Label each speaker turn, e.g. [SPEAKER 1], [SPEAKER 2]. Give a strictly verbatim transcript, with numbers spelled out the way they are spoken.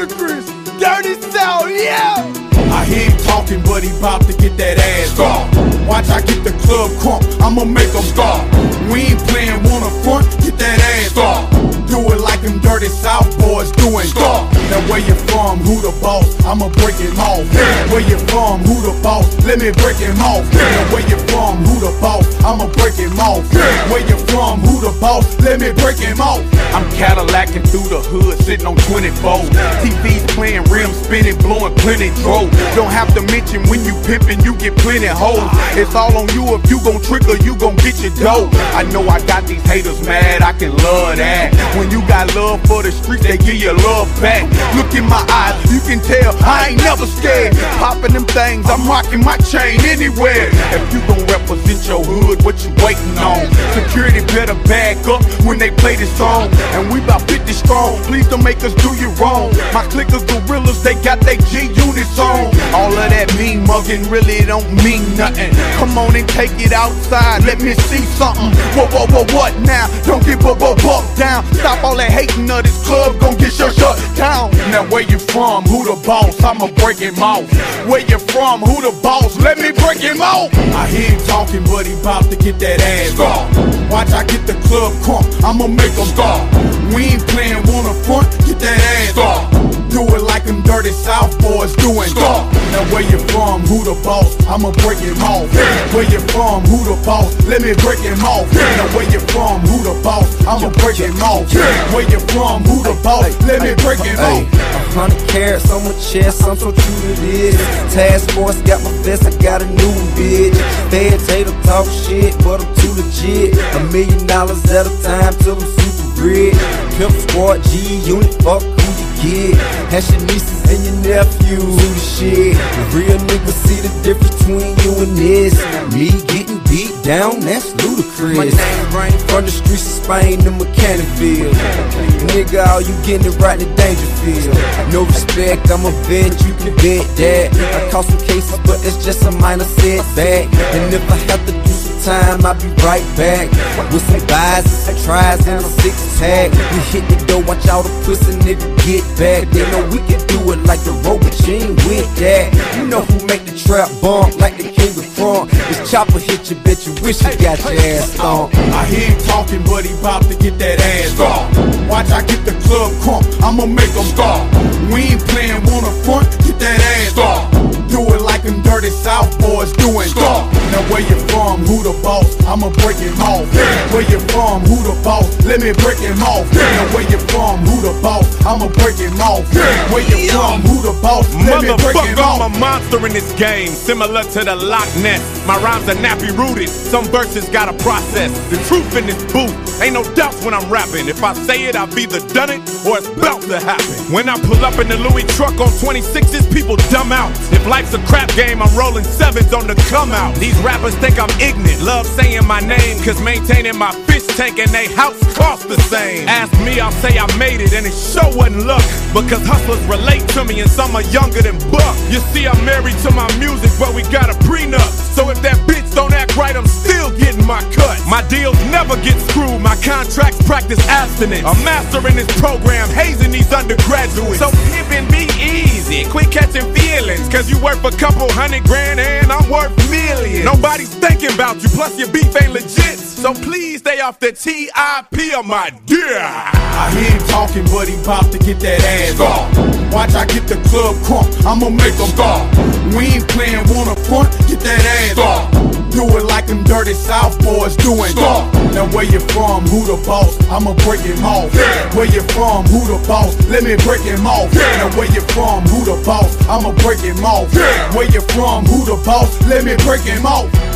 [SPEAKER 1] Ludacris, Dirty South, yeah!
[SPEAKER 2] I hear him talking, but he bout to get that ass off. Watch, I get the club crunk, I'ma make him stop. We ain't playing one up front, get that ass off. Do it like them Dirty South boys doing. Stop. Now where you from, who the boss? I'ma break him off. Where you from, who the boss? Let me break him off. Now where you from, who the boss? I'ma break him off. Where you from, who the boss? Let me break him off. I'm Cadillacing through the hood, sitting on twenty-four. T V's playing, rims spinning, blowing plenty dro. Don't have to mention when you pimpin', you get plenty hoes. It's all on you if you gon' trick or you gon' get your dough. I know I got these haters mad, I can love that. When you got love for the streets, they give you love back. Look in my eyes, you can tell I ain't never scared. Popping them things, I'm rocking my chain anywhere. If you gon' represent your hood, what you waiting on? Security better back up when they play this song. And we bout fifty strong, please don't make us do you wrong. My clickers gorillas, they got they G units on. All of that mean mugging really don't mean nothing. Come on and take it outside, let me see something. Whoa, whoa, whoa, what now? Don't get whoa, whoa, whoa, down. Stop all that hating of this club, gon' get your shut down. Now where you from, who the boss? I'ma break him off. Where you from, who the boss? Let me break him off. I hear him talking, but he bout to get that ass off. Watch, I get the club crunk, I'ma make him stop. We ain't playing one up front, get that ass off. Do it like them Dirty South boys doing. Stop. Now where you from, who the boss? I'ma break him off. Where you from, who the boss? Let me break him off. Now where you from, who the boss? I'ma break him off. Where you from, who the boss? Let me break him off.
[SPEAKER 3] A hundred carats on my chest, I'm so true to this. Task force got my vest, I got a new bitch. Fed tater talk shit, but I'm too legit. A million dollars at a time till I'm super rich. Pimp squad, G unit, fuck who you get. Has your nieces and your nephews, who the shit. The real niggas see the difference between you and this. Me getting beat down, that's ludicrous. My name rain from the streets of Spain to Mechanicsville. Nigga, all you getting it right in Dangerfield. No respect, I'm a vet, you can bet that. I caught some cases, but it's just a minor setback. And if I have to do some time, I'll be right back. With some buys and some tries and a six tag. We hit the door, watch all the pussy nigga get back. They know we can do it like the road, but you ain't with that. You know who make the trap bump like the king of front. This chopper hit you, bitch, you wish you got your ass on.
[SPEAKER 2] I hear him talking, but he bout to get that ass off. Watch, I get the club crunk, I'ma make him stop. We ain't playing one up front, get that ass off. Do it like them Dirty South boys doing. Stop. Now where you from, who the boss? I'ma break him off. Where you from, who the boss? Let me break him off. Now where you from, who the boss? I'ma break him off. Where you from, who the boss? Let me break him off.
[SPEAKER 4] I'm a monster in this game, similar to the Loch Ness. My rhymes are nappy rooted, some verses gotta process. The truth in this booth, ain't no doubts when I'm rapping. If I say it, I've either done it or it's about to happen. When I pull up in the Louis truck on twenty-sixes, people dumb out. If life's a crap game, I'm rolling sevens on the come out. These rappers think I'm ignorant, love saying my name, cause maintaining my fish tank and they house cost the same. Ask me, I'll say I made it and it sure wasn't luck, because hustlers relate to me and some are younger than Buck. You see, I'm married to my music, but we got a prenup. So if that bitch don't act right, I'm still getting my cut. My deals never get screwed, my contracts practice abstinence. A master in this program, hazing these undergraduates. So pimpin' be easy, quit catching feelings, cause you worth a couple hundred grand and I'm worth millions. Nobody's thinking about you, plus your beef ain't legit. So please stay off the T I P of my dear.
[SPEAKER 2] I hear him talking, but he bout to get that ass off. Watch, I get the club crunk, I'ma make him stop. We ain't playing one up front, get that ass off. Do it like them Dirty South boys doing. Stop. Now where you from, who the boss? I'ma break him off. Where you from, who the boss? Let me break him off. Now where you from, who the boss? I'ma break him off. Where you from, who the boss? Let me break him off.